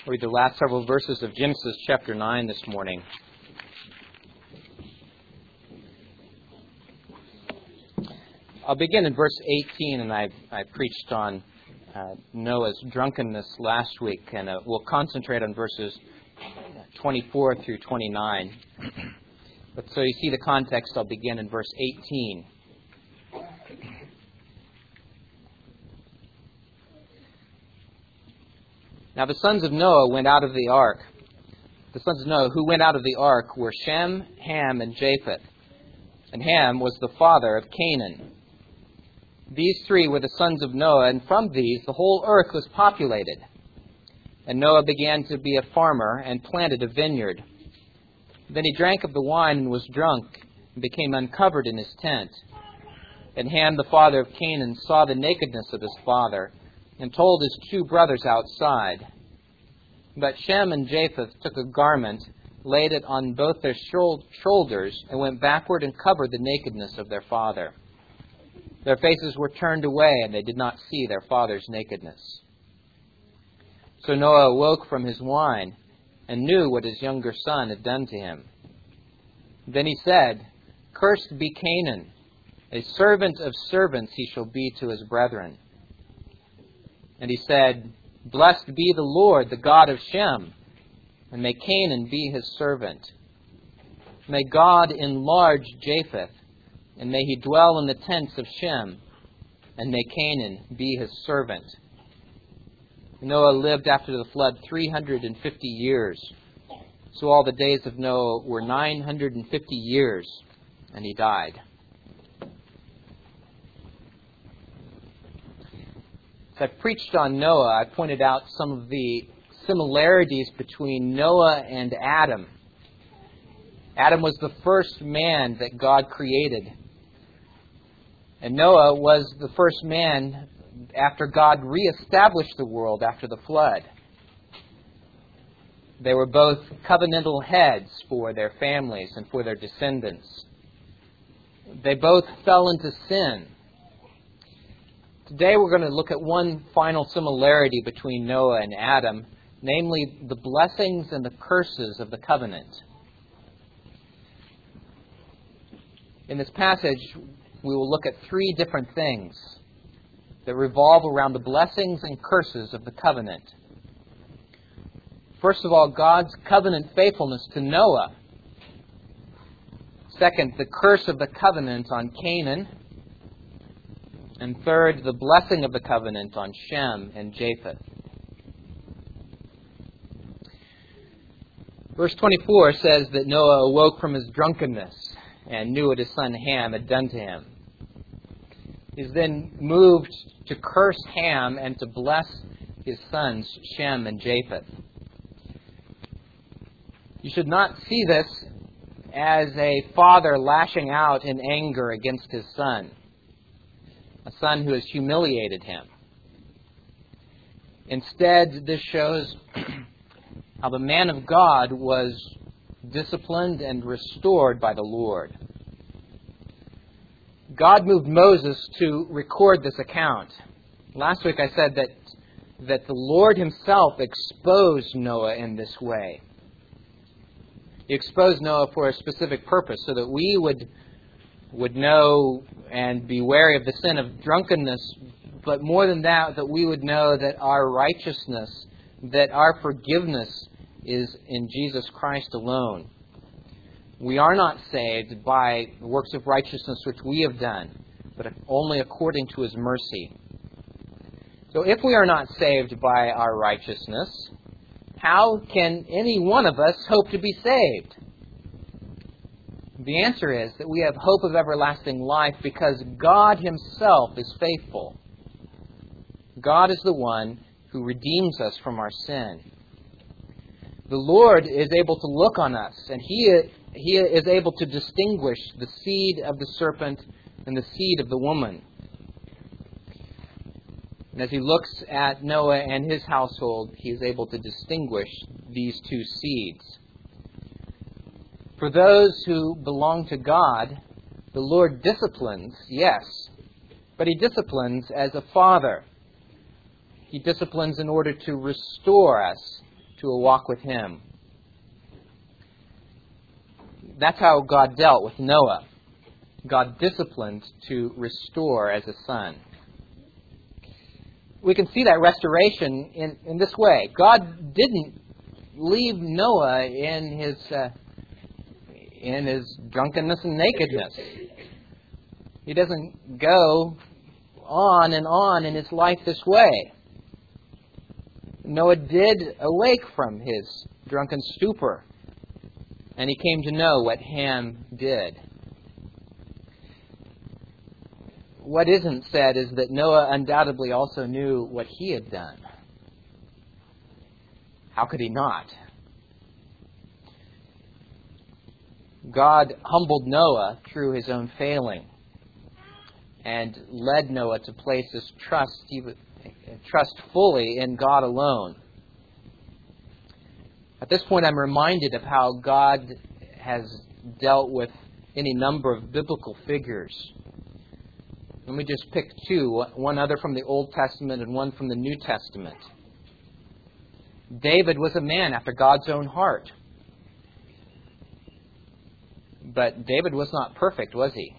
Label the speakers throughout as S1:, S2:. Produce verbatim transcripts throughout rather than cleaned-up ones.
S1: We'll read the last several verses of Genesis chapter nine this morning. I'll begin in verse eighteen, and I, I preached on uh, Noah's drunkenness last week, and uh, we'll concentrate on verses twenty-four through twenty-nine. But so you see the context, I'll begin in verse eighteen. Now the sons of Noah went out of the ark. The sons of Noah who went out of the ark were Shem, Ham, and Japheth. And Ham was the father of Canaan. These three were the sons of Noah, and from these the whole earth was populated. And Noah began to be a farmer and planted a vineyard. Then he drank of the wine and was drunk, and became uncovered in his tent. And Ham, the father of Canaan, saw the nakedness of his father, and told his two brothers outside. But Shem and Japheth took a garment, laid it on both their shoulders, and went backward and covered the nakedness of their father. Their faces were turned away, and they did not see their father's nakedness. So Noah awoke from his wine, and knew what his younger son had done to him. Then he said, "Cursed be Canaan, a servant of servants he shall be to his brethren." And he said, "Blessed be the Lord, the God of Shem, and may Canaan be his servant. May God enlarge Japheth, and may he dwell in the tents of Shem, and may Canaan be his servant." Noah lived after the flood three hundred fifty years. So all the days of Noah were nine hundred fifty years, and he died. As I preached on Noah, I pointed out some of the similarities between Noah and Adam. Adam was the first man that God created. And Noah was the first man after God reestablished the world after the flood. They were both covenantal heads for their families and for their descendants. They both fell into sin. Today we're going to look at one final similarity between Noah and Adam, namely the blessings and the curses of the covenant. In this passage, we will look at three different things that revolve around the blessings and curses of the covenant. First of all, God's covenant faithfulness to Noah. Second, the curse of the covenant on Canaan. And third, the blessing of the covenant on Shem and Japheth. Verse twenty-four says that Noah awoke from his drunkenness and knew what his son Ham had done to him. He is then moved to curse Ham and to bless his sons Shem and Japheth. You should not see this as a father lashing out in anger against his son, a son who has humiliated him. Instead, this shows how the man of God was disciplined and restored by the Lord. God moved Moses to record this account. Last week I said that, that the Lord himself exposed Noah in this way. He exposed Noah for a specific purpose, so that we would, would know and be wary of the sin of drunkenness, but more than that, that we would know that our righteousness, that our forgiveness is in Jesus Christ alone. We are not saved by the works of righteousness which we have done, but only according to his mercy. So if we are not saved by our righteousness, how can any one of us hope to be saved? The answer is that we have hope of everlasting life because God himself is faithful. God is the one who redeems us from our sin. The Lord is able to look on us, and He He is able to distinguish the seed of the serpent and the seed of the woman. And as He looks at Noah and his household, He is able to distinguish these two seeds. For those who belong to God, the Lord disciplines, yes, but He disciplines as a father. He disciplines in order to restore us to a walk with Him. That's how God dealt with Noah. God disciplined to restore as a son. We can see that restoration in, in this way. God didn't leave Noah in his uh, in his drunkenness and nakedness. He doesn't go on and on in his life this way. Noah did awake from his drunken stupor, and he came to know what Ham did. What isn't said is that Noah undoubtedly also knew what he had done. How could he not? God humbled Noah through his own failing and led Noah to place his trust, trust fully in God alone. At this point, I'm reminded of how God has dealt with any number of biblical figures. Let me just pick two, one other from the Old Testament and one from the New Testament. David was a man after God's own heart. But David was not perfect, was he?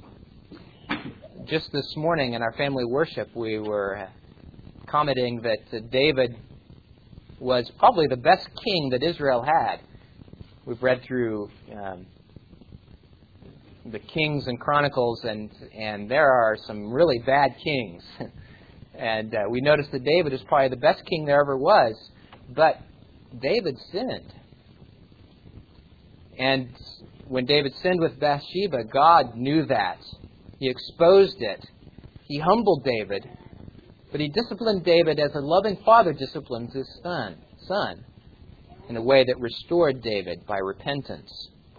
S1: Just this morning in our family worship, we were commenting that David was probably the best king that Israel had. We've read through um, the Kings and Chronicles, and, and there are some really bad kings. And uh, we noticed that David is probably the best king there ever was. But David sinned. And when David sinned with Bathsheba, God knew that. He exposed it. He humbled David. But He disciplined David as a loving father disciplines his son, son in a way that restored David by repentance.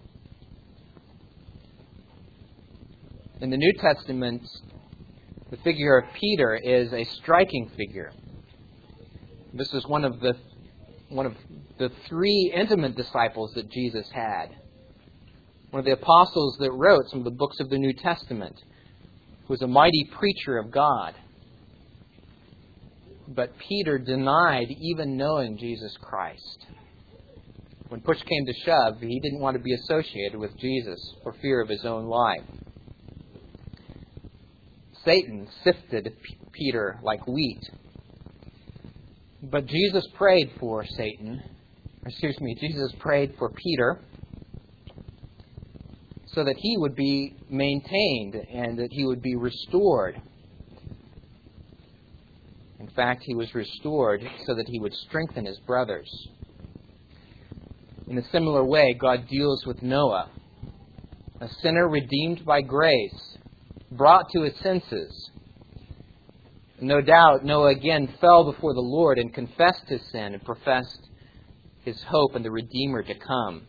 S1: In the New Testament, the figure of Peter is a striking figure. This is one of the one of the three intimate disciples that Jesus had. One of the apostles that wrote some of the books of the New Testament, who was a mighty preacher of God. But Peter denied even knowing Jesus Christ. When push came to shove, he didn't want to be associated with Jesus for fear of his own life. Satan sifted Peter like wheat. But Jesus prayed for Satan, excuse me, Jesus prayed for Peter so that he would be maintained and that he would be restored. In fact, he was restored so that he would strengthen his brothers. In a similar way, God deals with Noah, a sinner redeemed by grace, brought to his senses. No doubt, Noah again fell before the Lord and confessed his sin and professed his hope in the Redeemer to come.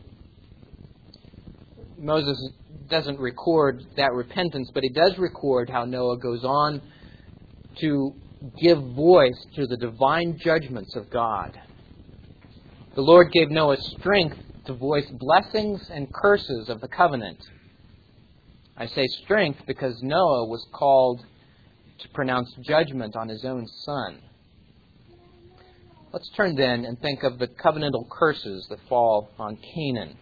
S1: Moses doesn't record that repentance, but he does record how Noah goes on to give voice to the divine judgments of God. The Lord gave Noah strength to voice blessings and curses of the covenant. I say strength because Noah was called to pronounce judgment on his own son. Let's turn then and think of the covenantal curses that fall on Canaan.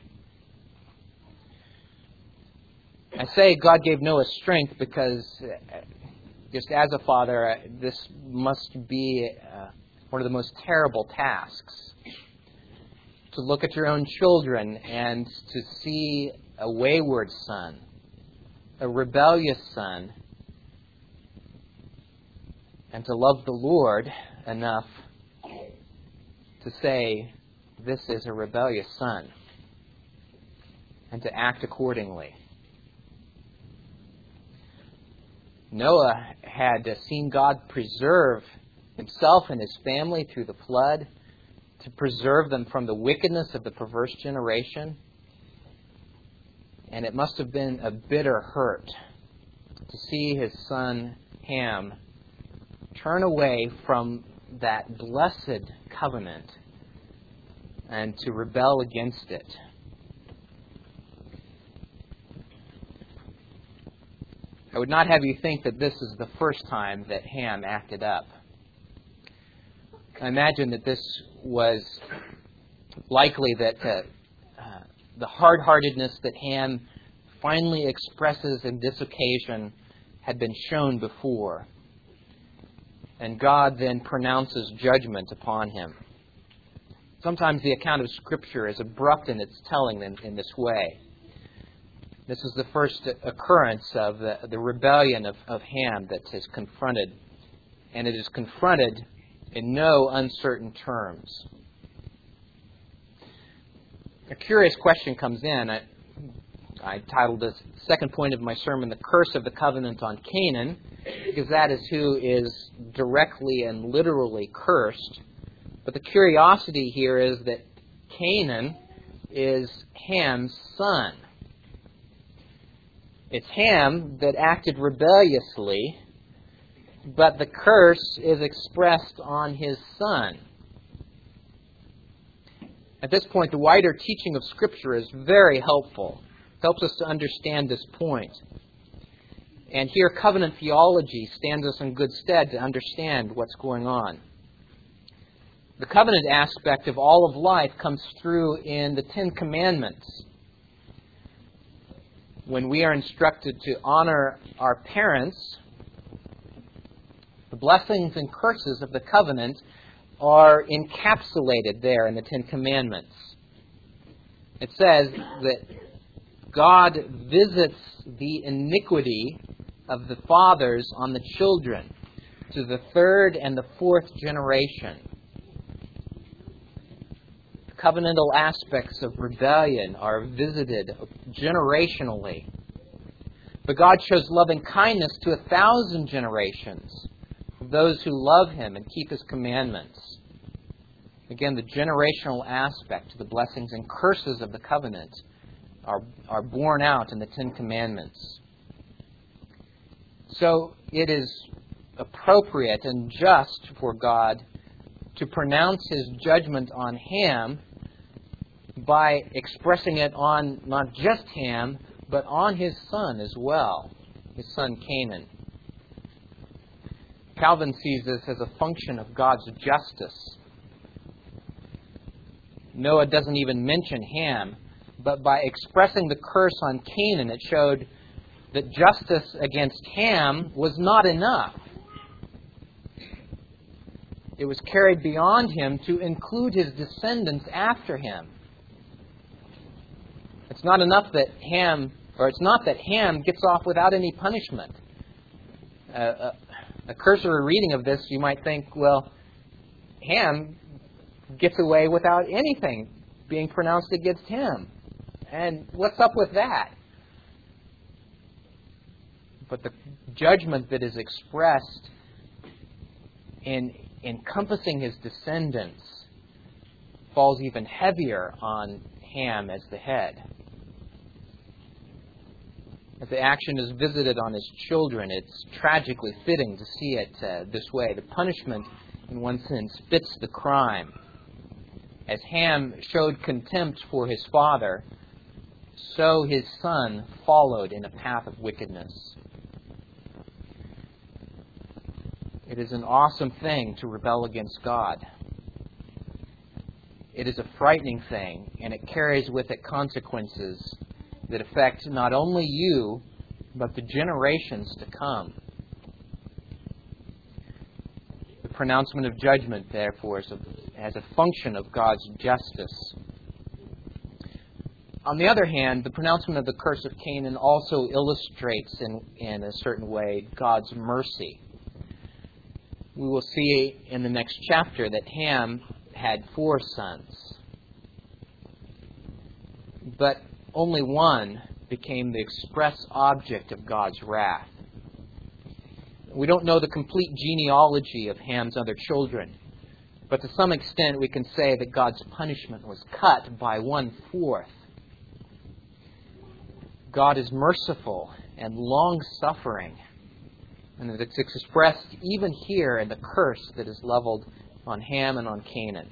S1: I say God gave Noah strength because, just as a father, this must be uh, one of the most terrible tasks. To look at your own children and to see a wayward son, a rebellious son, and to love the Lord enough to say, this is a rebellious son, and to act accordingly. Noah had seen God preserve himself and his family through the flood, to preserve them from the wickedness of the perverse generation. And it must have been a bitter hurt to see his son Ham turn away from that blessed covenant and to rebel against it. I would not have you think that this is the first time that Ham acted up. I imagine that this was likely that uh, uh, the hard-heartedness that Ham finally expresses in this occasion had been shown before. And God then pronounces judgment upon him. Sometimes the account of Scripture is abrupt in its telling in, in this way. This is the first occurrence of the, the rebellion of, of Ham that is confronted. And it is confronted in no uncertain terms. A curious question comes in. I, I titled this second point of my sermon, The Curse of the Covenant on Canaan, because that is who is directly and literally cursed. But the curiosity here is that Canaan is Ham's son. It's Ham that acted rebelliously, but the curse is expressed on his son. At this point, the wider teaching of Scripture is very helpful. It helps us to understand this point. And here, covenant theology stands us in good stead to understand what's going on. The covenant aspect of all of life comes through in the Ten Commandments. When we are instructed to honor our parents, the blessings and curses of the covenant are encapsulated there in the Ten Commandments. It says that God visits the iniquity of the fathers on the children to the third and the fourth generation. Covenantal aspects of rebellion are visited generationally. But God shows loving kindness to a thousand generations of those who love Him and keep His commandments. Again, the generational aspect, the blessings and curses of the covenant are, are borne out in the Ten Commandments. So it is appropriate and just for God to pronounce His judgment on Ham by expressing it on not just Ham, but on his son as well, his son Canaan. Calvin sees this as a function of God's justice. Noah doesn't even mention Ham, but by expressing the curse on Canaan, it showed that justice against Ham was not enough. It was carried beyond him to include his descendants after him. It's not enough that Ham, or it's not that Ham gets off without any punishment. Uh, a, a cursory reading of this, you might think, well, Ham gets away without anything being pronounced against him. And what's up with that? But the judgment that is expressed in encompassing his descendants falls even heavier on Ham as the head. As the action is visited on his children, it's tragically fitting to see it uh, this way. The punishment, in one sense, fits the crime. As Ham showed contempt for his father, so his son followed in a path of wickedness. It is an awesome thing to rebel against God. It is a frightening thing, and it carries with it consequences that affect not only you, but the generations to come. The pronouncement of judgment, therefore, is a, as a function of God's justice. On the other hand, the pronouncement of the curse of Canaan also illustrates in, in a certain way God's mercy. We will see in the next chapter that Ham had four sons, but only one became the express object of God's wrath. We don't know the complete genealogy of Ham's other children, but to some extent we can say that God's punishment was cut by one-fourth. God is merciful and long-suffering, and it's expressed even here in the curse that is leveled on Ham and on Canaan.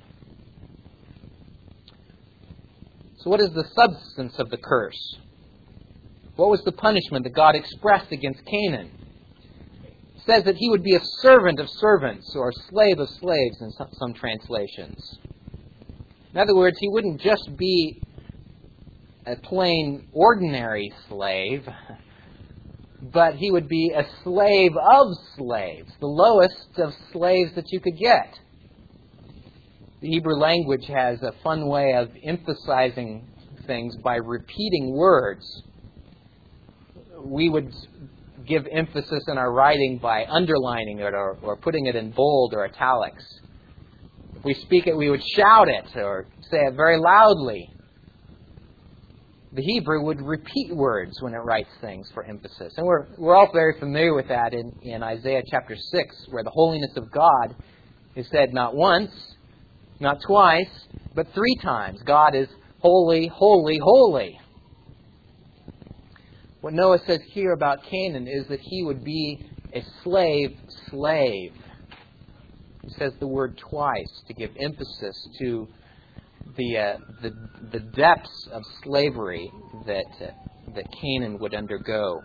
S1: So what is the substance of the curse? What was the punishment that God expressed against Canaan? It says that he would be a servant of servants, or a slave of slaves in some, some translations. In other words, he wouldn't just be a plain, ordinary slave, but he would be a slave of slaves, the lowest of slaves that you could get. The Hebrew language has a fun way of emphasizing things by repeating words. We would give emphasis in our writing by underlining it or, or putting it in bold or italics. If we speak it, we would shout it or say it very loudly. The Hebrew would repeat words when it writes things for emphasis. And we're, we're all very familiar with that in, in Isaiah chapter six, where the holiness of God is said not once, not twice, but three times. God is holy, holy, holy. What Noah says here about Canaan is that he would be a slave slave. He says the word twice to give emphasis to the uh, the, the depths of slavery that uh, that Canaan would undergo.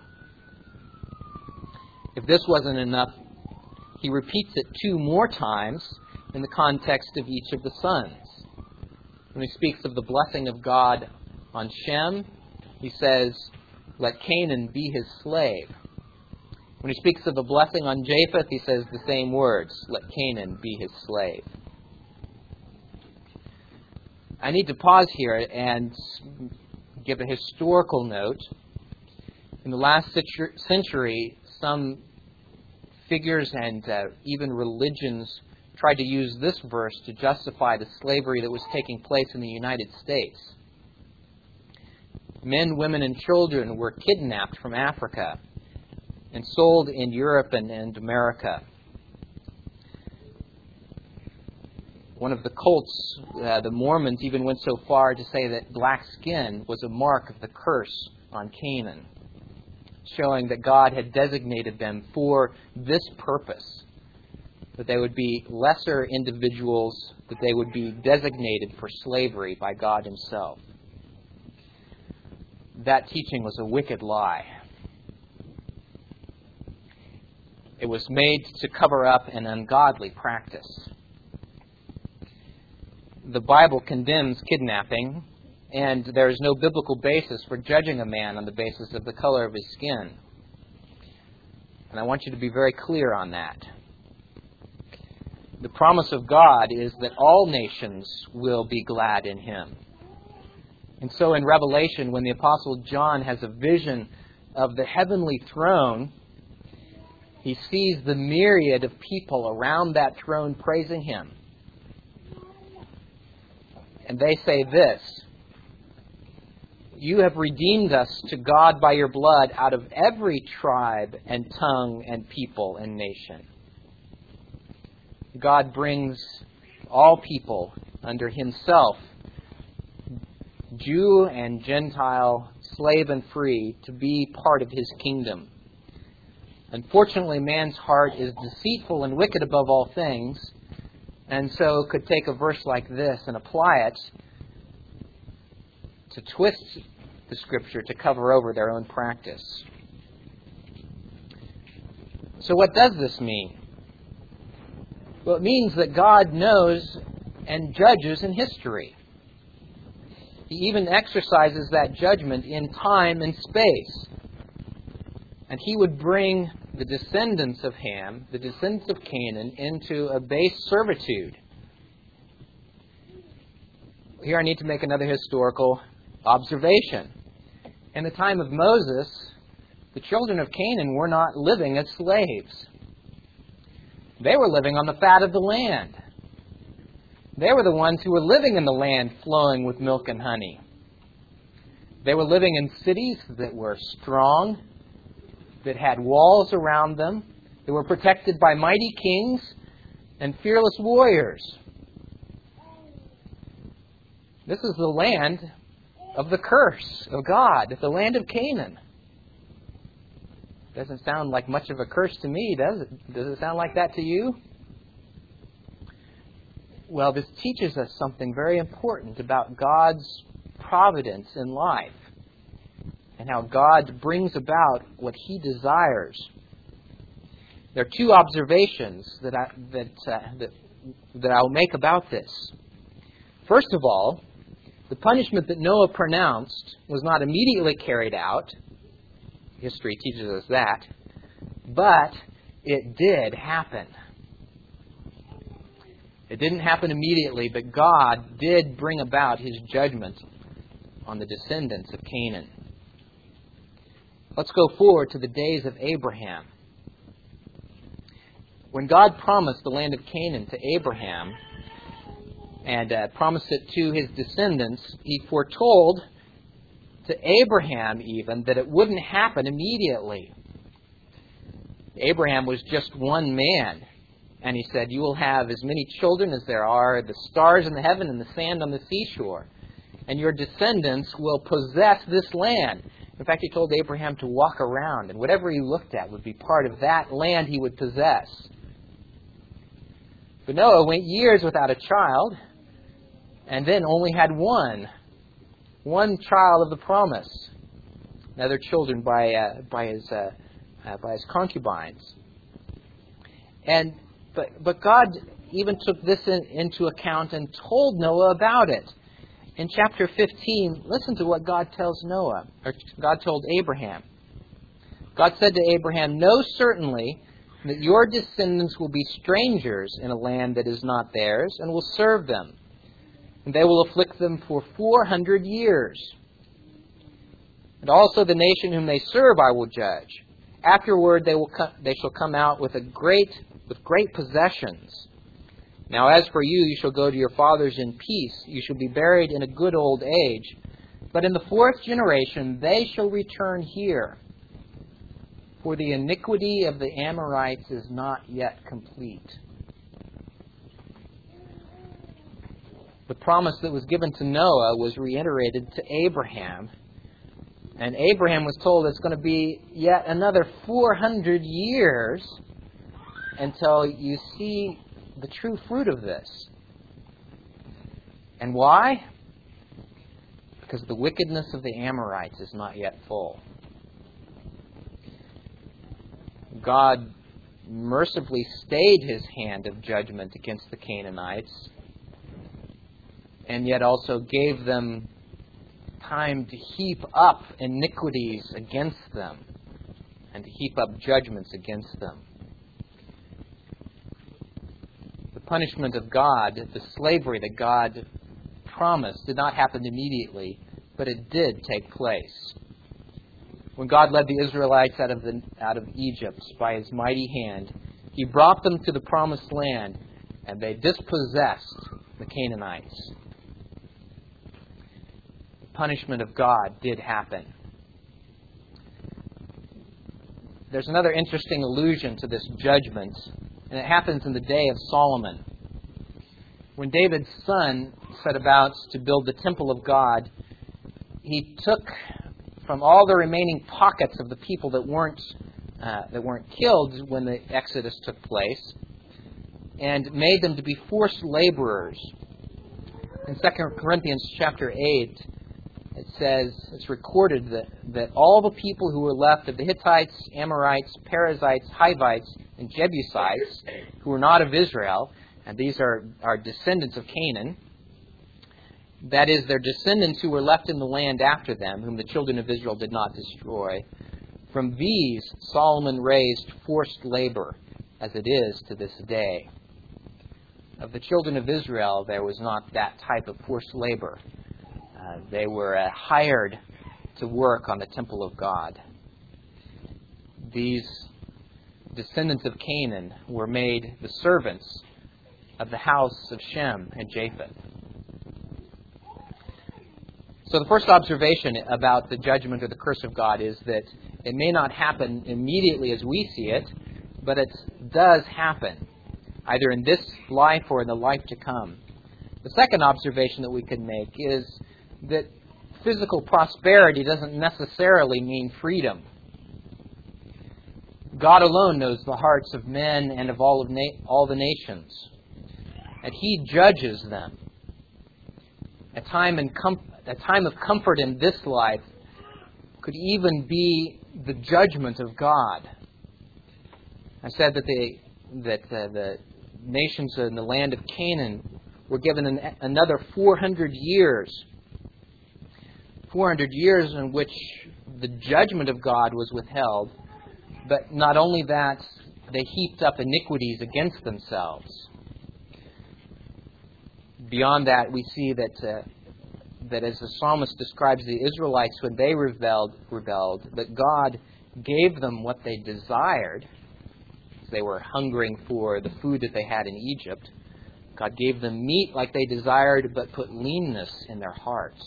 S1: If this wasn't enough, he repeats it two more times in the context of each of the sons. When he speaks of the blessing of God on Shem, he says, "Let Canaan be his slave." When he speaks of the blessing on Japheth, he says the same words, "Let Canaan be his slave." I need to pause here and give a historical note. In the last century, some figures and uh, even religions tried to use this verse to justify the slavery that was taking place in the United States. Men, women, and children were kidnapped from Africa and sold in Europe and, and America. One of the cults, uh, the Mormons, even went so far to say that black skin was a mark of the curse on Canaan, showing that God had designated them for this purpose, that they would be lesser individuals, that they would be designated for slavery by God himself. That teaching was a wicked lie. It was made to cover up an ungodly practice. The Bible condemns kidnapping, and there is no biblical basis for judging a man on the basis of the color of his skin. And I want you to be very clear on that. The promise of God is that all nations will be glad in him. And so in Revelation, when the Apostle John has a vision of the heavenly throne, he sees the myriad of people around that throne praising him. And they say this, "You have redeemed us to God by your blood out of every tribe and tongue and people and nation." God brings all people under himself, Jew and Gentile, slave and free, to be part of his kingdom. Unfortunately, man's heart is deceitful and wicked above all things, and so could take a verse like this and apply it to twist the Scripture to cover over their own practice. So what does this mean? Well, it means that God knows and judges in history. He even exercises that judgment in time and space. And he would bring the descendants of Ham, the descendants of Canaan, into a base servitude. Here I need to make another historical observation. In the time of Moses, the children of Canaan were not living as slaves. They were living on the fat of the land. They were the ones who were living in the land flowing with milk and honey. They were living in cities that were strong, that had walls around them, that were protected by mighty kings and fearless warriors. This is the land of the curse of God, the land of Canaan. Doesn't sound like much of a curse to me, does it? Does it sound like that to you? Well, this teaches us something very important about God's providence in life and how God brings about what he desires. There are two observations that I, that, uh, that, that I'll make about this. First of all, the punishment that Noah pronounced was not immediately carried out. History teaches us that. But it did happen. It didn't happen immediately, but God did bring about His judgment on the descendants of Canaan. Let's go forward to the days of Abraham. When God promised the land of Canaan to Abraham, and uh, promised it to his descendants, He foretold to Abraham even that it wouldn't happen immediately. Abraham was just one man, and He said, "You will have as many children as there are the stars in the heaven and the sand on the seashore, and your descendants will possess this land." In fact, He told Abraham to walk around, and whatever he looked at would be part of that land he would possess. But Noah went years without a child, and then only had one, one child of the promise, and other children by uh, by his uh, uh, by his concubines. And but but God even took this in, into account and told Noah about it. In chapter fifteen, listen to what God tells Noah, or God told Abraham. God said to Abraham, "Know certainly that your descendants will be strangers in a land that is not theirs, and will serve them. And they will afflict them for four hundred years. And also the nation whom they serve I will judge. Afterward they will co- they shall come out with a great with great possessions. Now as for you, you shall go to your fathers in peace. You shall be buried in a good old age. But in the fourth generation they shall return here. For the iniquity of the Amorites is not yet complete." The promise that was given to Noah was reiterated to Abraham. And Abraham was told it's going to be yet another four hundred years until you see the true fruit of this. And why? Because the wickedness of the Amorites is not yet full. God mercifully stayed His hand of judgment against the Canaanites, and yet also gave them time to heap up iniquities against them and to heap up judgments against them. The punishment of God, the slavery that God promised, did not happen immediately, but it did take place. When God led the Israelites out of the, out of Egypt by His mighty hand, He brought them to the promised land, and they dispossessed the Canaanites. Punishment of God did happen. There's another interesting allusion to this judgment, and it happens in the day of Solomon. When David's son set about to build the temple of God, he took from all the remaining pockets of the people that weren't uh, that weren't killed when the Exodus took place, and made them to be forced laborers. In Second Corinthians chapter eight, it says, it's recorded that, that all the people who were left of the Hittites, Amorites, Perizzites, Hivites, and Jebusites, who were not of Israel, and these are, are descendants of Canaan, that is, their descendants who were left in the land after them, whom the children of Israel did not destroy, from these Solomon raised forced labor, as it is to this day. Of the children of Israel, there was not that type of forced labor. Uh, they were uh, hired to work on the temple of God. These descendants of Canaan were made the servants of the house of Shem and Japheth. So the first observation about the judgment or the curse of God is that it may not happen immediately as we see it, but it does happen, either in this life or in the life to come. The second observation that we can make is that physical prosperity doesn't necessarily mean freedom. God alone knows the hearts of men and of all of na- all the nations, and He judges them. A time in com- a time of comfort in this life could even be the judgment of God. I said that the that uh, the nations in the land of Canaan were given an, another four hundred years. four hundred years in which the judgment of God was withheld. But not only that, they heaped up iniquities against themselves. Beyond that, we see that uh, that as the psalmist describes the Israelites when they rebelled, rebelled, that God gave them what they desired. They were hungering for the food that they had in Egypt. God gave them meat like they desired, but put leanness in their hearts.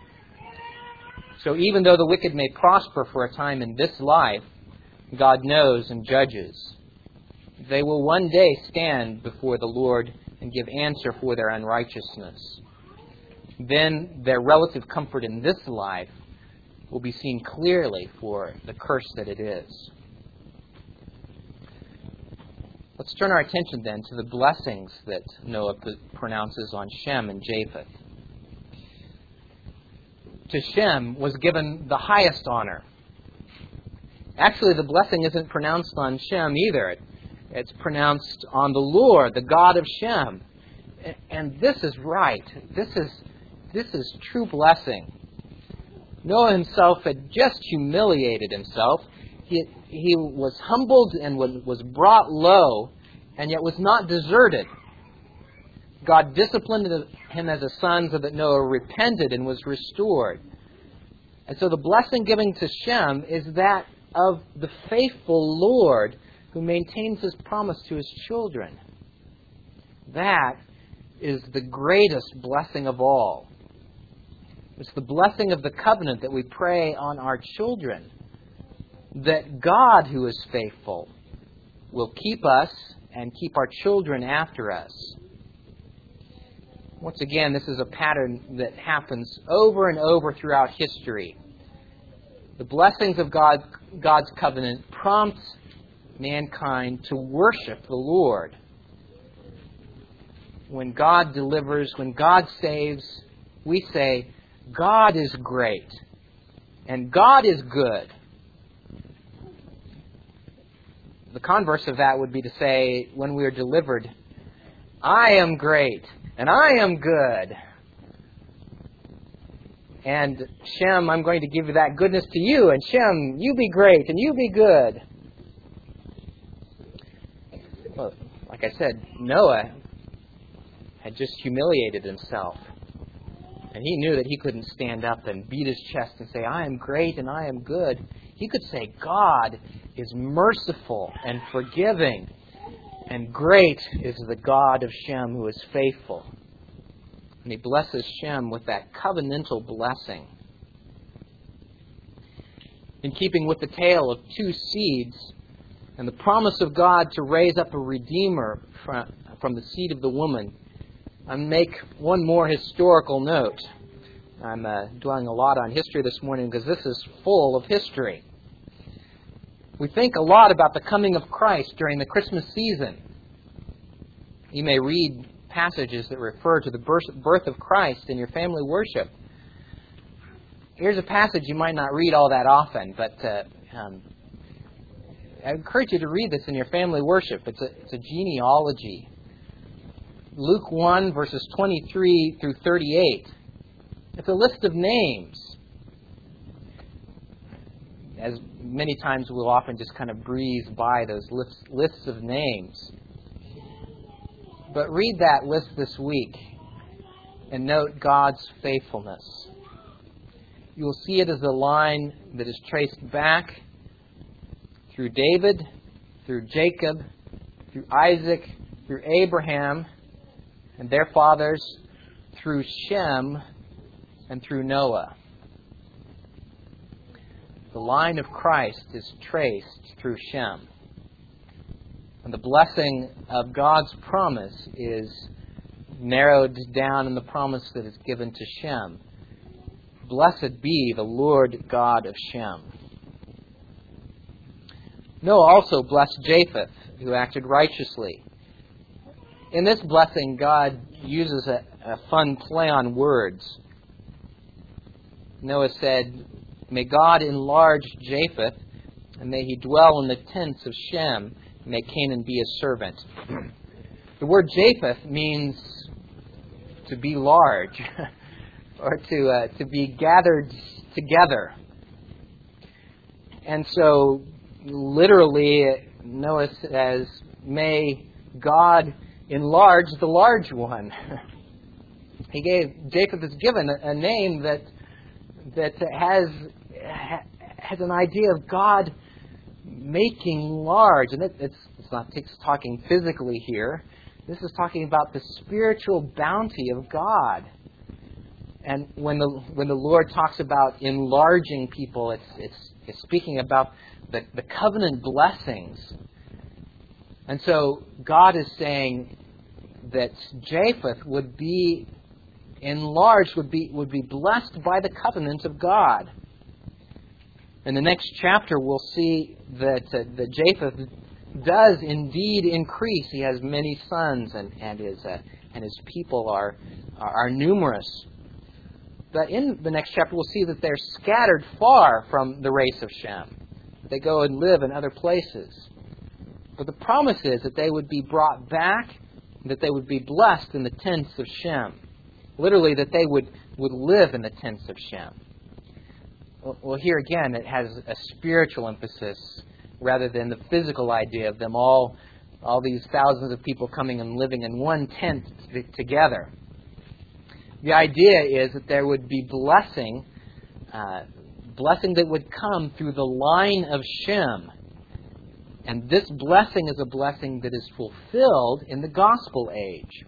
S1: So even though the wicked may prosper for a time in this life, God knows and judges. They will one day stand before the Lord and give answer for their unrighteousness. Then their relative comfort in this life will be seen clearly for the curse that it is. Let's turn our attention then to the blessings that Noah pronounces on Shem and Japheth. To Shem was given the highest honor. Actually, the blessing isn't pronounced on Shem either. It's pronounced on the Lord, the God of Shem. And this is right. This is, this is true blessing. Noah himself had just humiliated himself. He, he was humbled and was brought low, and yet was not deserted. God disciplined him as a son so that Noah repented and was restored. And so the blessing given to Shem is that of the faithful Lord who maintains His promise to His children. That is the greatest blessing of all. It's the blessing of the covenant that we pray on our children. That God, who is faithful, will keep us and keep our children after us. Once again, this is a pattern that happens over and over throughout history. The blessings of God, God's covenant prompts mankind to worship the Lord. When God delivers, when God saves, we say, God is great and God is good. The converse of that would be to say, when we are delivered, I am great and I am good. And Shem, I'm going to give that goodness to you. And Shem, you be great and you be good. Well, like I said, Noah had just humiliated himself. And he knew that he couldn't stand up and beat his chest and say, I am great and I am good. He could say, God is merciful and forgiving, and great is the God of Shem who is faithful. And he blesses Shem with that covenantal blessing. In keeping with the tale of two seeds and the promise of God to raise up a redeemer from, from the seed of the woman, I make one more historical note. I'm uh, dwelling a lot on history this morning because this is full of history. We think a lot about the coming of Christ during the Christmas season. You may read passages that refer to the birth of Christ in your family worship. Here's a passage you might not read all that often, but uh, um, I encourage you to read this in your family worship. It's a, it's a genealogy. Luke one, verses twenty-three through thirty-eight. It's a list of names. As many times we'll often just kind of breeze by those lists, lists of names. But read that list this week and note God's faithfulness. You will see it as a line that is traced back through David, through Jacob, through Isaac, through Abraham, and their fathers, through Shem, and through Noah. The line of Christ is traced through Shem. And the blessing of God's promise is narrowed down in the promise that is given to Shem. Blessed be the Lord God of Shem. Noah also blessed Japheth, who acted righteously. In this blessing, God uses a, a fun play on words. Noah said, may God enlarge Japheth, and may he dwell in the tents of Shem, and may Canaan be his servant. The word Japheth means to be large, or to uh, to be gathered together. And so, literally, Noah says, "May God enlarge the large one." He gave Japheth is given a, a name that that has has an idea of God making large, and it, it's it's not it's talking physically here. This is talking about the spiritual bounty of God. And when the when the Lord talks about enlarging people, it's it's it's speaking about the, the covenant blessings. And so God is saying that Japheth would be enlarged, would be would be blessed by the covenant of God. In the next chapter, we'll see that uh, that Japheth does indeed increase. He has many sons, and and his uh, and his people are are numerous. But in the next chapter, we'll see that they're scattered far from the race of Shem. They go and live in other places. But the promise is that they would be brought back, that they would be blessed in the tents of Shem. Literally, that they would, would live in the tents of Shem. Well, here again, it has a spiritual emphasis rather than the physical idea of them all, all these thousands of people coming and living in one tent t- together. The idea is that there would be blessing, uh, blessing that would come through the line of Shem. And this blessing is a blessing that is fulfilled in the gospel age.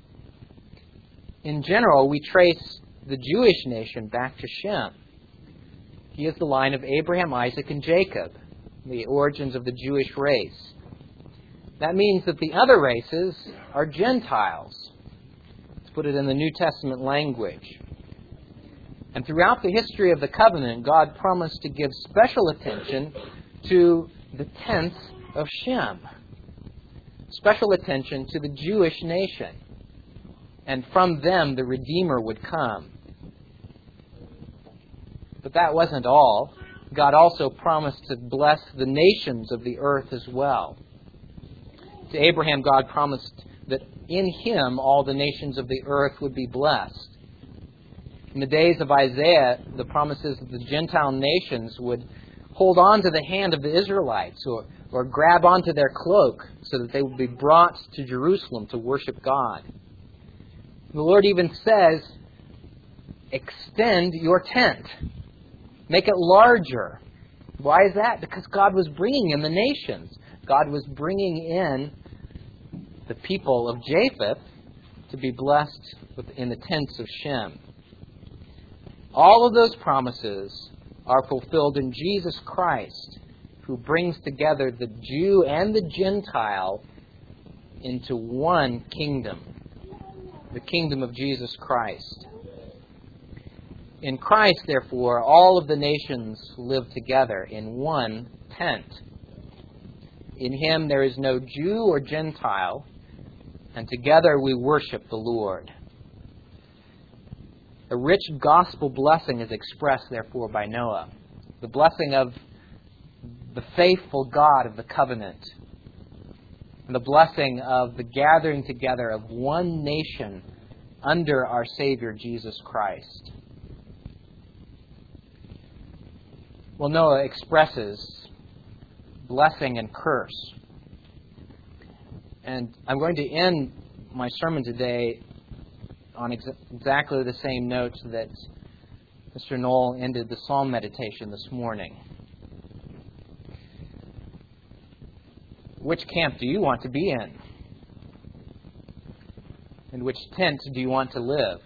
S1: In general, we trace the Jewish nation back to Shem. He is the line of Abraham, Isaac, and Jacob, the origins of the Jewish race. That means that the other races are Gentiles. Let's put it in the New Testament language. And throughout the history of the covenant, God promised to give special attention to the tents of Shem. Special attention to the Jewish nation. And from them the Redeemer would come. But that wasn't all. God also promised to bless the nations of the earth as well. To Abraham, God promised that in him all the nations of the earth would be blessed. In the days of Isaiah, the promises that the Gentile nations would hold on to the hand of the Israelites or, or grab onto their cloak so that they would be brought to Jerusalem to worship God. The Lord even says, extend your tent. Make it larger. Why is that? Because God was bringing in the nations. God was bringing in the people of Japheth to be blessed in the tents of Shem. All of those promises are fulfilled in Jesus Christ, who brings together the Jew and the Gentile into one kingdom, the kingdom of Jesus Christ. In Christ, therefore, all of the nations live together in one tent. In Him there is no Jew or Gentile, and together we worship the Lord. A rich gospel blessing is expressed, therefore, by Noah. The blessing of the faithful God of the covenant. And the blessing of the gathering together of one nation under our Savior, Jesus Christ. Well, Noah expresses blessing and curse. And I'm going to end my sermon today on ex- exactly the same notes that Mister Knoll ended the Psalm meditation this morning. Which camp do you want to be in? In which tent do you want to live?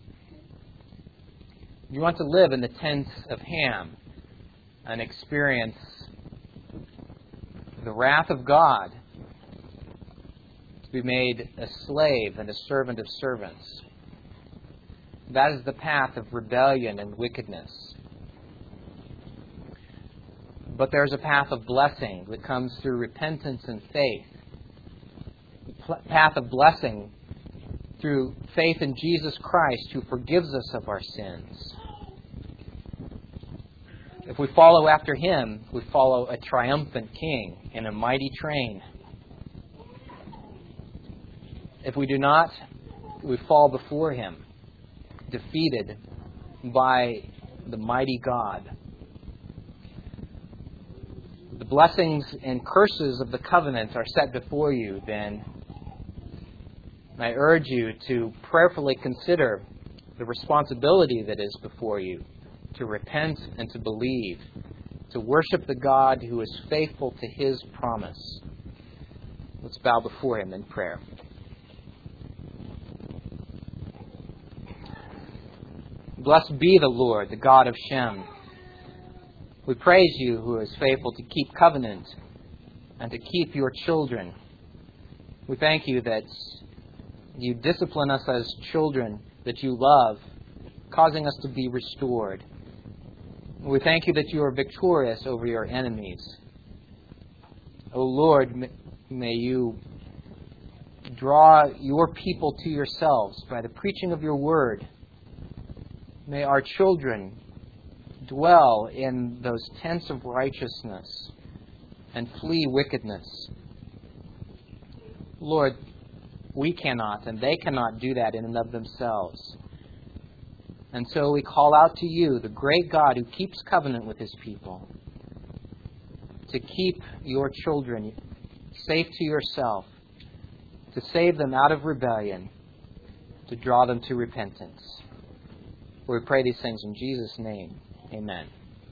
S1: You want to live in the tents of Ham and experience the wrath of God, to be made a slave and a servant of servants. That is the path of rebellion and wickedness. But there's a path of blessing that comes through repentance and faith. The path of blessing through faith in Jesus Christ, who forgives us of our sins. If we follow after Him, we follow a triumphant King in a mighty train. If we do not, we fall before Him defeated by the mighty God. The blessings and curses of the covenant are set before you, then. I urge you to prayerfully consider the responsibility that is before you, to repent and to believe, to worship the God who is faithful to His promise. Let's bow before Him in prayer. Blessed be the Lord, the God of Shem. We praise you who is faithful to keep covenant and to keep your children. We thank you that you discipline us as children that you love, causing us to be restored. We thank you that you are victorious over your enemies. O Lord, may you draw your people to yourselves by the preaching of your word. May our children dwell in those tents of righteousness and flee wickedness. Lord, we cannot and they cannot do that in and of themselves. And so we call out to you, the great God who keeps covenant with His people, to keep your children safe to yourself, to save them out of rebellion, to draw them to repentance. We pray these things in Jesus' name. Amen.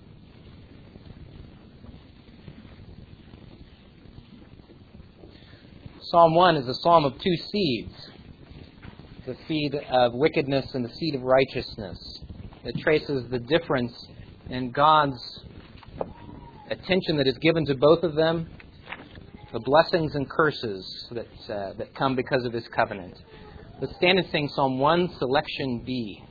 S1: Psalm one is a psalm of two seeds, the seed of wickedness and the seed of righteousness. It traces the difference in God's attention that is given to both of them, the blessings and curses that, uh, that come because of His covenant. Let's stand and sing Psalm one, Selection B.